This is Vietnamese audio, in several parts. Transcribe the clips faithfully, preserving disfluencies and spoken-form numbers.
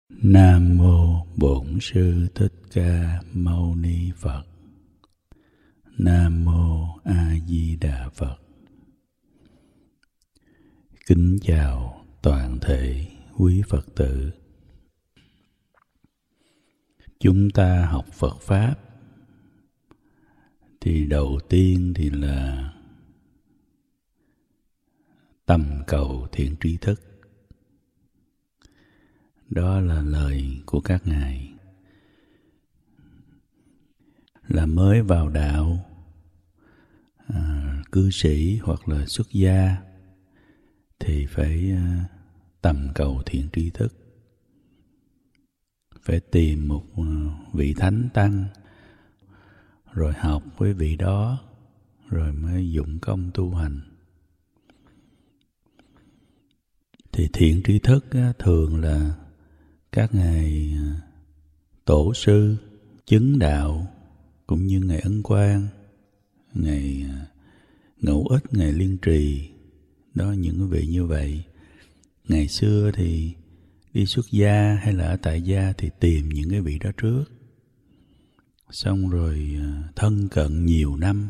Nam mô Bổn Sư Thích Ca Mâu Ni Phật. Nam mô A Di Đà Phật. Kính chào toàn thể quý Phật tử. Chúng ta học Phật Pháp thì đầu tiên thì là tầm cầu thiện tri thức. Đó là lời của các ngài. Là mới vào đạo, à, cư sĩ hoặc là xuất gia thì phải à, tầm cầu thiện tri thức. Phải tìm một à, vị thánh tăng, rồi học với vị đó, rồi mới dụng công tu hành. Thì thiện tri thức á, thường là các ngài tổ sư chứng đạo, cũng như ngài Ấn Quang, ngài Ngẫu Ích, ngài Liên Trì, đó, những vị như vậy. Ngày xưa thì đi xuất gia hay là ở tại gia thì tìm những cái vị đó trước, xong rồi thân cận nhiều năm,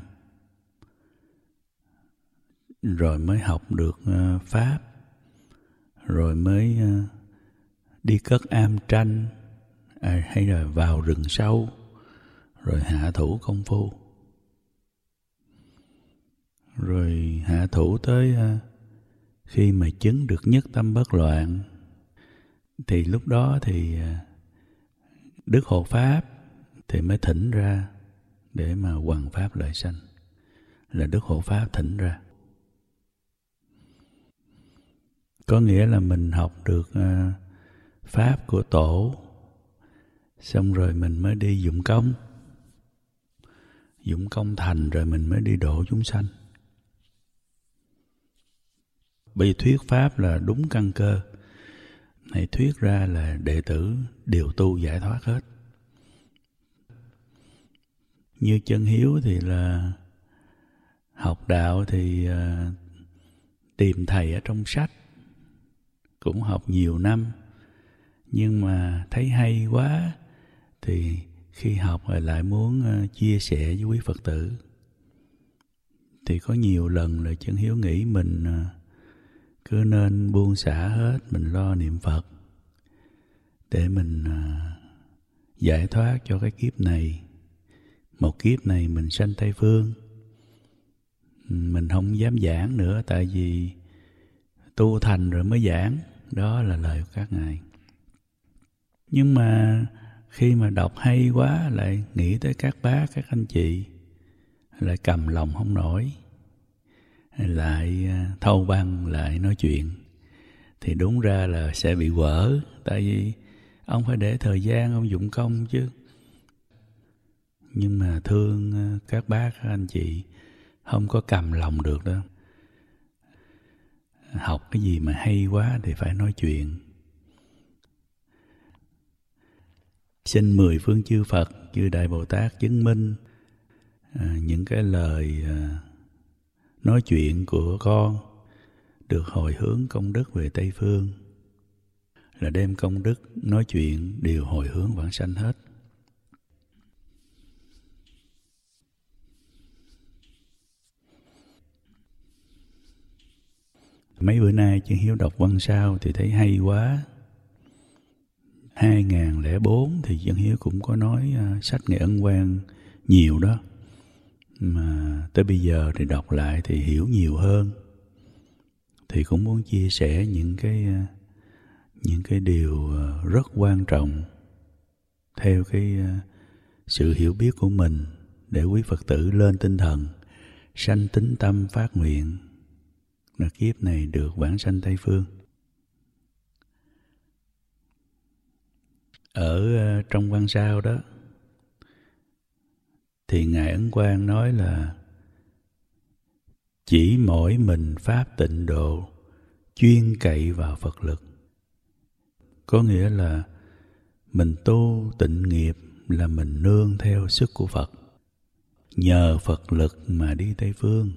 rồi mới học được Pháp, rồi mới đi cất am tranh, à, hay là vào rừng sâu, rồi hạ thủ công phu. Rồi hạ thủ tới à, khi mà chứng được nhất tâm bất loạn, thì lúc đó thì à, Đức Hộ Pháp thì mới thỉnh ra để mà hoằng Pháp lợi sanh. Là Đức Hộ Pháp thỉnh ra. Có nghĩa là mình học được à, Pháp của Tổ, xong rồi mình mới đi dụng công. Dụng công thành rồi mình mới đi độ chúng sanh. Bởi vì thuyết Pháp là đúng căn cơ. Này thuyết ra là đệ tử đều tu giải thoát hết. Như Chân Hiếu thì là học đạo thì uh, tìm thầy ở trong sách, cũng học nhiều năm. Nhưng mà thấy hay quá thì khi học rồi lại muốn uh, chia sẻ với quý Phật tử. Thì có nhiều lần là Chân Hiếu nghĩ mình uh, cứ nên buông xả hết, mình lo niệm Phật để mình uh, giải thoát cho cái kiếp này. Một kiếp này mình sanh Tây Phương. Mình không dám giảng nữa, tại vì tu thành rồi mới giảng. Đó là lời của các ngài. Nhưng mà khi mà đọc hay quá, lại nghĩ tới các bác, các anh chị, lại cầm lòng không nổi, lại thâu băng, lại nói chuyện, thì đúng ra là sẽ bị quở. Tại vì ông phải để thời gian, ông dụng công chứ. Nhưng mà thương các bác, các anh chị, không có cầm lòng được đâu. Học cái gì mà hay quá thì phải nói chuyện. Xin mười phương chư Phật, chư Đại Bồ Tát chứng minh à, những cái lời à, nói chuyện của con được hồi hướng công đức về Tây Phương, là đem công đức nói chuyện đều hồi hướng vãng sanh hết. Mấy bữa nay Chân Hiếu đọc văn sao thì thấy hay quá. hai không không bốn thì Chân Hiếu cũng có nói uh, sách Ngài Ấn Quang nhiều đó. Mà tới bây giờ thì đọc lại thì hiểu nhiều hơn. Thì cũng muốn chia sẻ những cái uh, những cái điều uh, rất quan trọng theo cái uh, sự hiểu biết của mình, để quý Phật tử lên tinh thần, sanh tín tâm phát nguyện là kiếp này được vãng sanh Tây Phương. Ở uh, trong văn sao đó thì Ngài Ấn Quang nói là chỉ mỗi mình Pháp tịnh độ, chuyên cậy vào Phật lực. Có nghĩa là mình tu tịnh nghiệp là mình nương theo sức của Phật, nhờ Phật lực mà đi Tây Phương.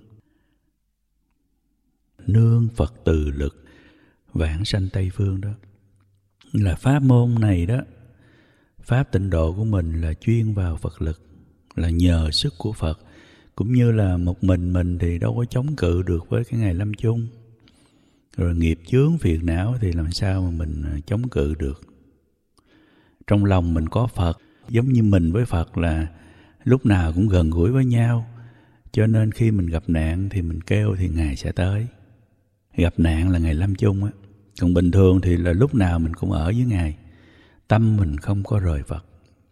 Nương Phật từ lực vãng sanh Tây Phương đó. là pháp môn này đó, pháp tịnh độ của mình là chuyên vào Phật lực, là nhờ sức của Phật. Cũng như là một mình mình thì đâu có chống cự được với cái ngày lâm chung. Rồi nghiệp chướng phiền não thì làm sao mà mình chống cự được. Trong lòng mình có Phật, giống như mình với Phật là lúc nào cũng gần gũi với nhau. Cho nên khi mình gặp nạn thì mình kêu thì Ngài sẽ tới. Gặp nạn là ngày lâm chung á. Còn bình thường thì là lúc nào mình cũng ở với Ngài. Tâm mình không có rời Phật.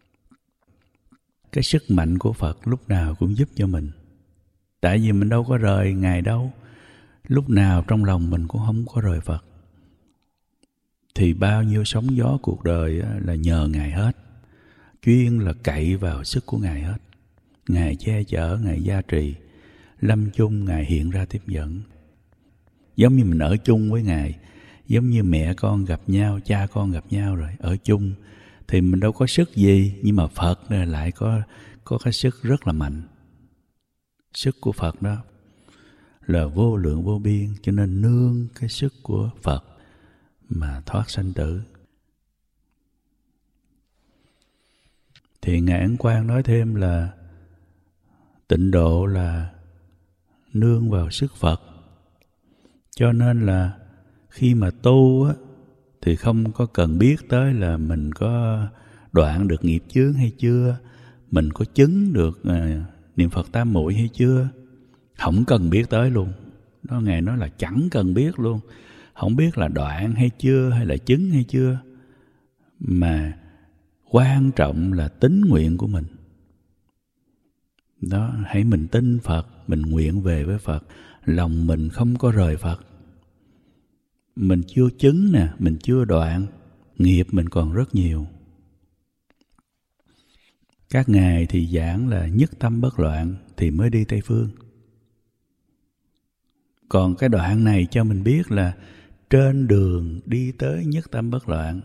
Cái sức mạnh của Phật lúc nào cũng giúp cho mình. Tại vì mình đâu có rời Ngài đâu. Lúc nào trong lòng mình cũng không có rời Phật. Thì bao nhiêu sóng gió cuộc đời là nhờ Ngài hết. Chuyên là cậy vào sức của Ngài hết. Ngài che chở, Ngài gia trì. Lâm chung Ngài hiện ra tiếp dẫn. Giống như mình ở chung với Ngài. Giống như mẹ con gặp nhau, cha con gặp nhau rồi, ở chung. Thì mình đâu có sức gì. Nhưng mà Phật lại có, có cái sức rất là mạnh. Sức của Phật đó là vô lượng vô biên. Cho nên nương cái sức của Phật mà thoát sanh tử. Thì Ngài Ấn Quang nói thêm là tịnh độ là nương vào sức Phật. Cho nên là khi mà tu á, thì không có cần biết tới là mình có đoạn được nghiệp chướng hay chưa, mình có chứng được à, niệm Phật tam muội hay chưa. Không cần biết tới luôn. Đó, Ngài nói là chẳng cần biết luôn. Không biết là đoạn hay chưa, hay là chứng hay chưa. Mà quan trọng là tín nguyện của mình. Đó, hãy mình tin Phật, mình nguyện về với Phật. Lòng mình không có rời Phật. Mình chưa chứng nè, mình chưa đoạn, nghiệp mình còn rất nhiều. Các ngài thì giảng là nhất tâm bất loạn thì mới đi Tây Phương. Còn cái đoạn này cho mình biết là trên đường đi tới nhất tâm bất loạn.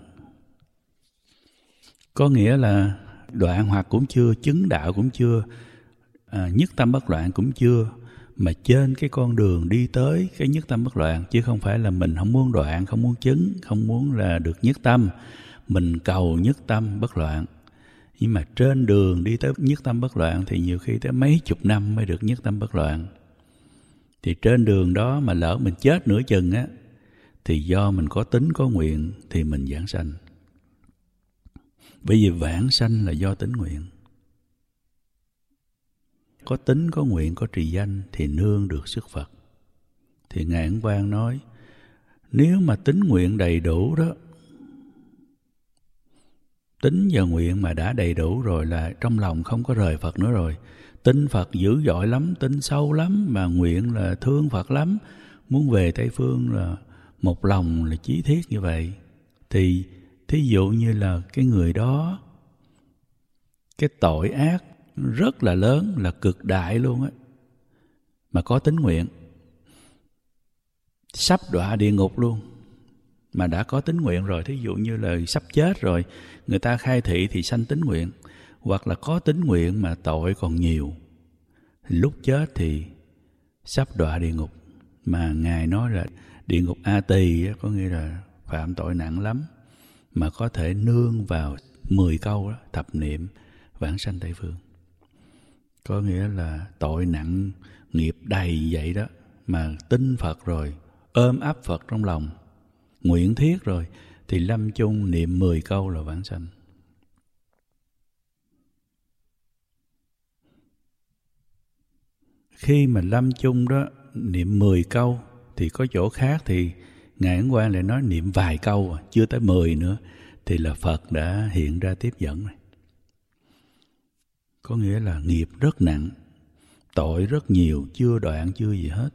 Có nghĩa là đoạn hoặc cũng chưa, chứng đạo cũng chưa, à, nhất tâm bất loạn cũng chưa. Mà trên cái con đường đi tới cái nhất tâm bất loạn. Chứ không phải là mình không muốn đoạn, không muốn chứng, không muốn là được nhất tâm. Mình cầu nhất tâm bất loạn. Nhưng mà trên đường đi tới nhất tâm bất loạn thì nhiều khi tới mấy chục năm mới được nhất tâm bất loạn. Thì trên đường đó mà lỡ mình chết nửa chừng á, thì do mình có tính có nguyện thì mình vãng sanh. Bởi vì vãng sanh là do tính nguyện. Có tính, có nguyện, có trì danh thì nương được sức Phật. Thì Ngài Ấn Quang nói, nếu mà tính nguyện đầy đủ đó, tính và nguyện mà đã đầy đủ rồi là trong lòng không có rời Phật nữa rồi. Tin Phật dữ dội lắm, tin sâu lắm, mà nguyện là thương Phật lắm. Muốn về Tây Phương là một lòng là chí thiết như vậy. Thì thí dụ như là cái người đó, cái tội ác rất là lớn, là cực đại luôn á, mà có tín nguyện, sắp đọa địa ngục luôn, mà đã có tín nguyện rồi. Thí dụ như là sắp chết rồi, người ta khai thị thì sanh tín nguyện. Hoặc là có tín nguyện mà tội còn nhiều, lúc chết thì sắp đọa địa ngục. Mà Ngài nói là địa ngục A Tỳ, có nghĩa là phạm tội nặng lắm, mà có thể nương vào mười câu đó, thập niệm vãng sanh Tây Phương. Có nghĩa là tội nặng, nghiệp đầy vậy đó, mà tin Phật rồi, ôm ấp Phật trong lòng, nguyện thiết rồi, thì lâm chung niệm mười câu là vãng sanh. Khi mà lâm chung đó niệm mười câu, thì có chỗ khác thì Ngài Ấn Quang lại nói niệm vài câu, chưa tới mười nữa, thì là Phật đã hiện ra tiếp dẫn này. Có nghĩa là nghiệp rất nặng, tội rất nhiều, chưa đoạn chưa gì hết,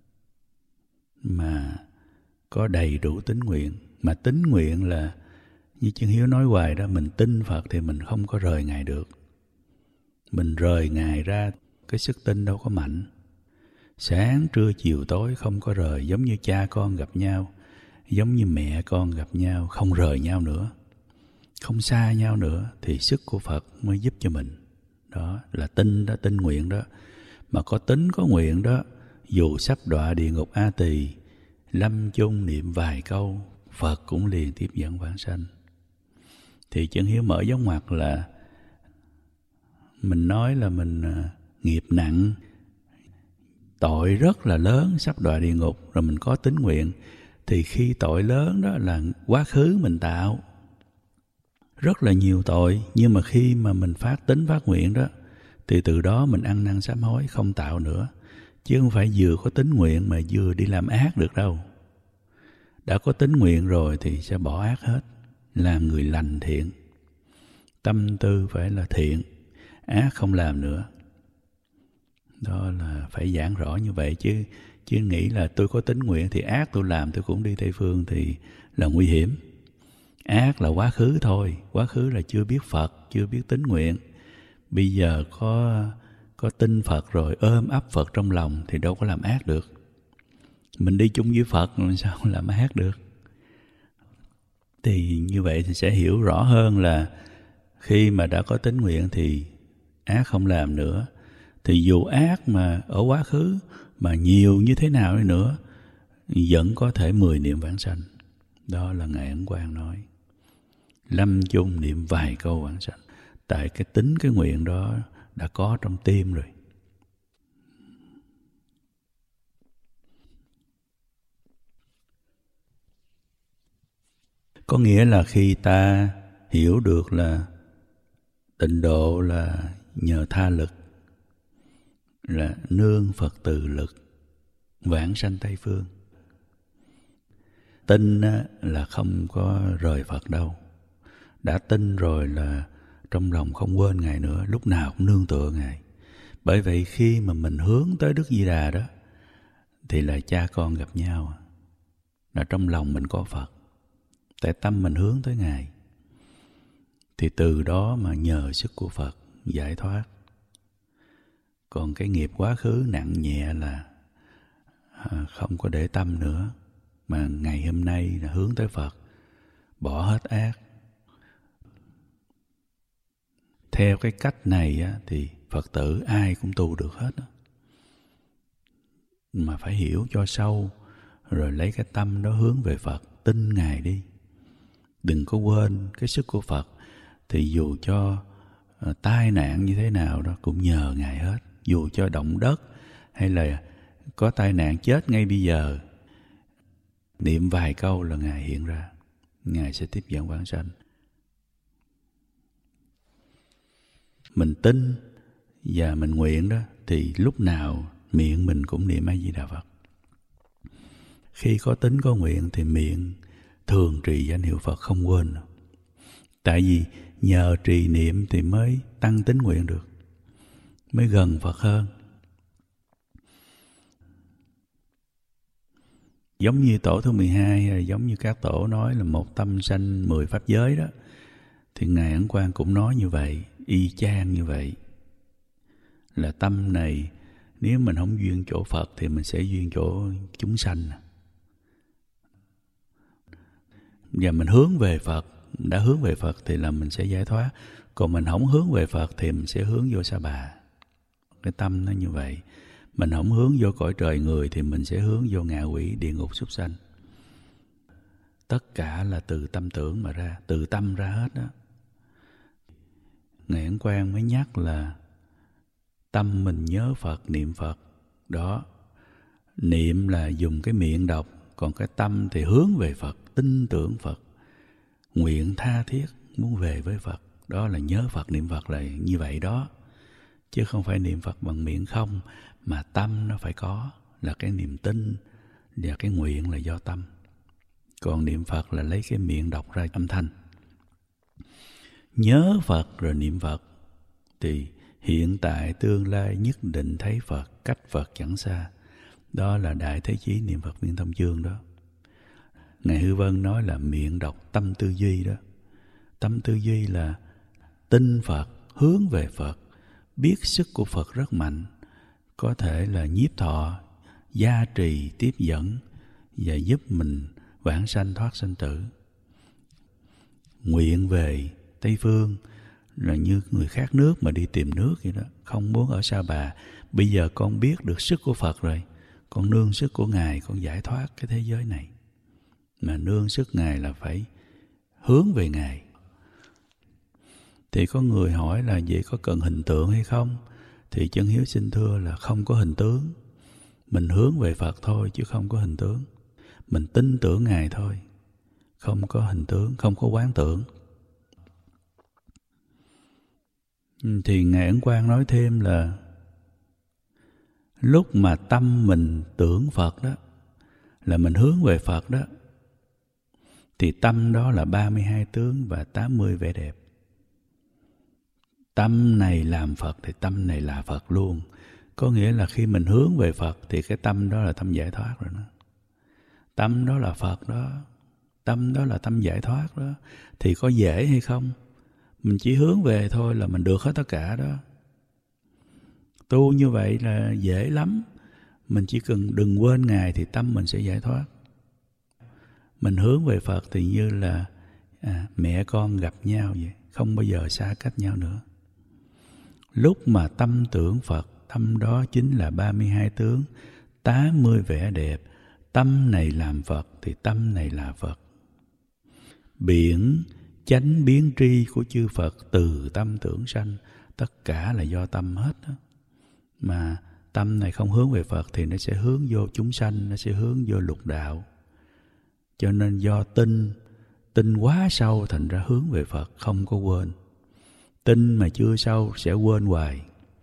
mà có đầy đủ tín nguyện. Mà tín nguyện là như Chân Hiếu nói hoài đó, mình tin Phật thì mình không có rời Ngài được. Mình rời Ngài ra, cái sức tin đâu có mạnh. Sáng, trưa, chiều, tối không có rời. Giống như cha con gặp nhau, giống như mẹ con gặp nhau, không rời nhau nữa, không xa nhau nữa, thì sức của Phật mới giúp cho mình. Đó là tin đó, tin nguyện đó. Mà có tính có nguyện đó, dù sắp đọa địa ngục A Tỳ, lâm chung niệm vài câu Phật cũng liền tiếp dẫn vãng sanh. Thì chân hiếu mở dấu ngoặc là mình nói là mình nghiệp nặng, tội rất là lớn, sắp đọa địa ngục, rồi mình có tín nguyện. Thì khi tội lớn đó là quá khứ mình tạo rất là nhiều tội, nhưng mà khi mà mình phát tín phát nguyện đó, thì từ đó mình ăn năn sám hối, không tạo nữa. Chứ không phải vừa có tín nguyện mà vừa đi làm ác được đâu. Đã có tín nguyện rồi thì sẽ bỏ ác hết, làm người lành thiện. Tâm tư phải là thiện, ác không làm nữa. Đó là phải giảng rõ như vậy, chứ chứ nghĩ là tôi có tín nguyện thì ác tôi làm, tôi cũng đi Tây Phương thì là nguy hiểm. Ác là quá khứ thôi, quá khứ là chưa biết Phật, chưa biết tín nguyện. Bây giờ có có tin Phật rồi, ôm ấp Phật trong lòng thì đâu có làm ác được. Mình đi chung với Phật làm sao làm ác được. Thì như vậy thì sẽ hiểu rõ hơn là khi mà đã có tín nguyện thì ác không làm nữa. Thì dù ác mà ở quá khứ mà nhiều như thế nào đi nữa, vẫn có thể mười niệm vãng sanh. Đó là Ngài Ấn Quang nói. Lâm chung niệm vài câu vãng sanh. Tại cái tính cái nguyện đó đã có trong tim rồi. Có nghĩa là khi ta hiểu được là tịnh độ là nhờ tha lực, là nương Phật từ lực, vãng sanh Tây Phương. Tin là không có rời Phật đâu. Đã tin rồi là trong lòng không quên Ngài nữa, lúc nào cũng nương tựa Ngài. Bởi vậy khi mà mình hướng tới Đức Di Đà đó, thì là cha con gặp nhau, là trong lòng mình có Phật. Tại tâm mình hướng tới Ngài, thì từ đó mà nhờ sức của Phật giải thoát. Còn cái nghiệp quá khứ nặng nhẹ là không có để tâm nữa, mà ngày hôm nay là hướng tới Phật, bỏ hết ác. Theo cái cách này á, thì Phật tử ai cũng tu được hết á. Mà phải hiểu cho sâu, rồi lấy cái tâm đó hướng về Phật, tin Ngài đi. Đừng có quên cái sức của Phật. Thì dù cho uh, tai nạn như thế nào đó cũng nhờ Ngài hết. Dù cho động đất hay là có tai nạn chết ngay bây giờ, niệm vài câu là Ngài hiện ra, Ngài sẽ tiếp dẫn vãng sanh. Mình tin và mình nguyện đó, thì lúc nào miệng mình cũng niệm A Di Đà Phật. Khi có tín có nguyện thì miệng thường trì danh hiệu Phật không quên. Tại vì nhờ trì niệm thì mới tăng tín nguyện được, mới gần Phật hơn. Giống như tổ thứ mười hai, giống như các tổ nói là một tâm sanh mười pháp giới đó, thì Ngài Ấn Quang cũng nói như vậy, y chang như vậy. Là tâm này nếu mình không duyên chỗ Phật thì mình sẽ duyên chỗ chúng sanh. Và mình hướng về Phật, đã hướng về Phật thì là mình sẽ giải thoát. Còn mình không hướng về Phật thì mình sẽ hướng vô Sa Bà. Cái tâm nó như vậy. Mình không hướng vô cõi trời người thì mình sẽ hướng vô ngạ quỷ, địa ngục, súc sanh. Tất cả là từ tâm tưởng mà ra, từ tâm ra hết đó. Ngài Ấn Quang mới nhắc là tâm mình nhớ Phật, niệm Phật. Đó, niệm là dùng cái miệng đọc, còn cái tâm thì hướng về Phật, tin tưởng Phật, nguyện tha thiết muốn về với Phật. Đó là nhớ Phật, niệm Phật là như vậy đó. Chứ không phải niệm Phật bằng miệng không, mà tâm nó phải có, là cái niềm tin và cái nguyện là do tâm. Còn niệm Phật là lấy cái miệng đọc ra âm thanh. Nhớ Phật rồi niệm Phật thì hiện tại tương lai nhất định thấy Phật, cách Phật chẳng xa. Đó là Đại Thế Chí Niệm Phật Viên Thông Chương đó. Ngài Hư Vân nói là miệng đọc tâm tư duy đó. Tâm tư duy là tin Phật, hướng về Phật, biết sức của Phật rất mạnh, có thể là nhiếp thọ, gia trì, tiếp dẫn và giúp mình vãng sanh thoát sanh tử. Nguyện về Tây Phương là như người khát nước mà đi tìm nước vậy đó, không muốn ở Sa Bà. Bây giờ con biết được sức của Phật rồi, con nương sức của Ngài, con giải thoát cái thế giới này. mà nương sức Ngài là phải hướng về Ngài. Thì có người hỏi là vậy có cần hình tượng hay không? Thì Chân Hiếu xin thưa là không có hình tướng. Mình hướng về Phật thôi chứ không có hình tướng. Mình tin tưởng Ngài thôi, không có hình tướng, không có quán tưởng. Thì Ngài Ấn Quang nói thêm là lúc mà tâm mình tưởng Phật đó, là mình hướng về Phật đó, thì tâm đó là ba mươi hai tướng và tám mươi vẻ đẹp. Tâm này làm Phật thì tâm này là Phật luôn. Có nghĩa là khi mình hướng về Phật thì cái tâm đó là tâm giải thoát rồi đó. Tâm đó là Phật đó, tâm đó là tâm giải thoát đó. Thì có dễ hay không? Mình chỉ hướng về thôi là mình được hết tất cả đó. Tu như vậy là dễ lắm. Mình chỉ cần đừng quên Ngài thì tâm mình sẽ giải thoát. Mình hướng về Phật thì như là à, mẹ con gặp nhau vậy, không bao giờ xa cách nhau nữa. Lúc mà tâm tưởng Phật, tâm đó chính là ba mươi hai tướng, tám mươi vẻ đẹp. Tâm này làm Phật thì tâm này là Phật. Biển chánh biến tri của chư Phật từ tâm tưởng sanh, tất cả là do tâm hết đó. Mà tâm này không hướng về Phật thì nó sẽ hướng vô chúng sanh, nó sẽ hướng vô lục đạo. Cho nên do tin, tin quá sâu thành ra hướng về Phật, không có quên. Tin mà chưa sâu sẽ quên hoài.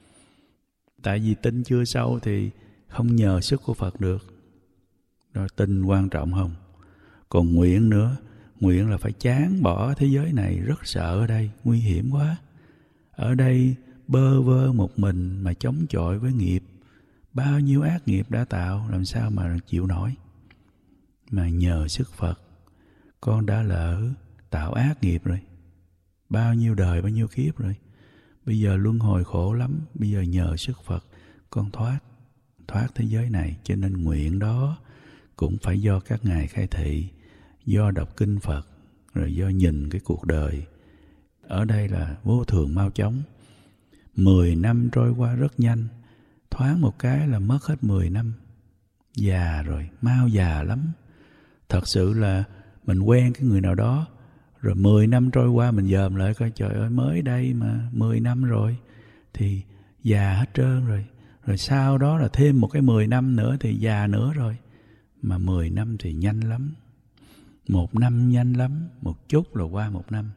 Tại vì tin chưa sâu thì không nhờ sức của Phật được. Rồi tin quan trọng không? Còn nguyện nữa, nguyện là phải chán bỏ thế giới này, rất sợ ở đây, nguy hiểm quá. Ở đây bơ vơ một mình mà chống chọi với nghiệp. Bao nhiêu ác nghiệp đã tạo, làm sao mà chịu nổi. Mà nhờ sức Phật, con đã lỡ tạo ác nghiệp rồi. Bao nhiêu đời, bao nhiêu kiếp rồi. Bây giờ luân hồi khổ lắm. Bây giờ nhờ sức Phật, con thoát, thoát thế giới này. Cho nên nguyện đó cũng phải do các ngài khai thị, do đọc kinh Phật, rồi do nhìn cái cuộc đời. Ở đây là vô thường mau chóng. Mười năm trôi qua rất nhanh. Thoáng một cái là mất hết mười năm. Già rồi, mau già lắm. Thật sự là mình quen cái người nào đó, rồi mười năm trôi qua mình dòm lại coi trời ơi mới đây mà mười năm rồi. Thì già hết trơn rồi. Rồi sau đó là thêm một cái mười năm nữa thì già nữa rồi. Mà mười năm thì nhanh lắm. Một năm nhanh lắm. Một chút là qua một năm.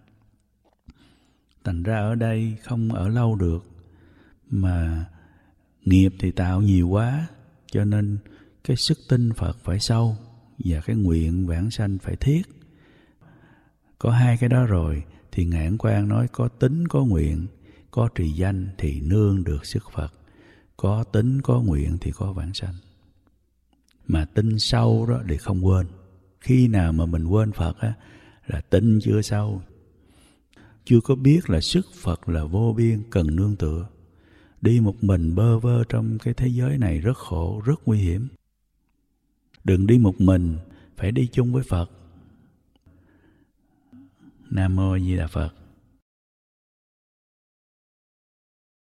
Thành ra ở đây không ở lâu được. Mà nghiệp thì tạo nhiều quá. Cho nên cái sức tin Phật phải sâu. Và cái nguyện vãng sanh phải thiết. Có hai cái đó rồi thì Ngài Ấn Quang nói có tính có nguyện, có trì danh thì nương được sức Phật. Có tính có nguyện thì có vãng sanh. Mà tin sâu đó thì không quên. Khi nào mà mình quên Phật á, là tin chưa sâu. Chưa có biết là sức Phật là vô biên, cần nương tựa. Đi một mình bơ vơ trong cái thế giới này rất khổ, rất nguy hiểm. Đừng đi một mình, phải đi chung với Phật. Nam Mô A Di Đà Phật.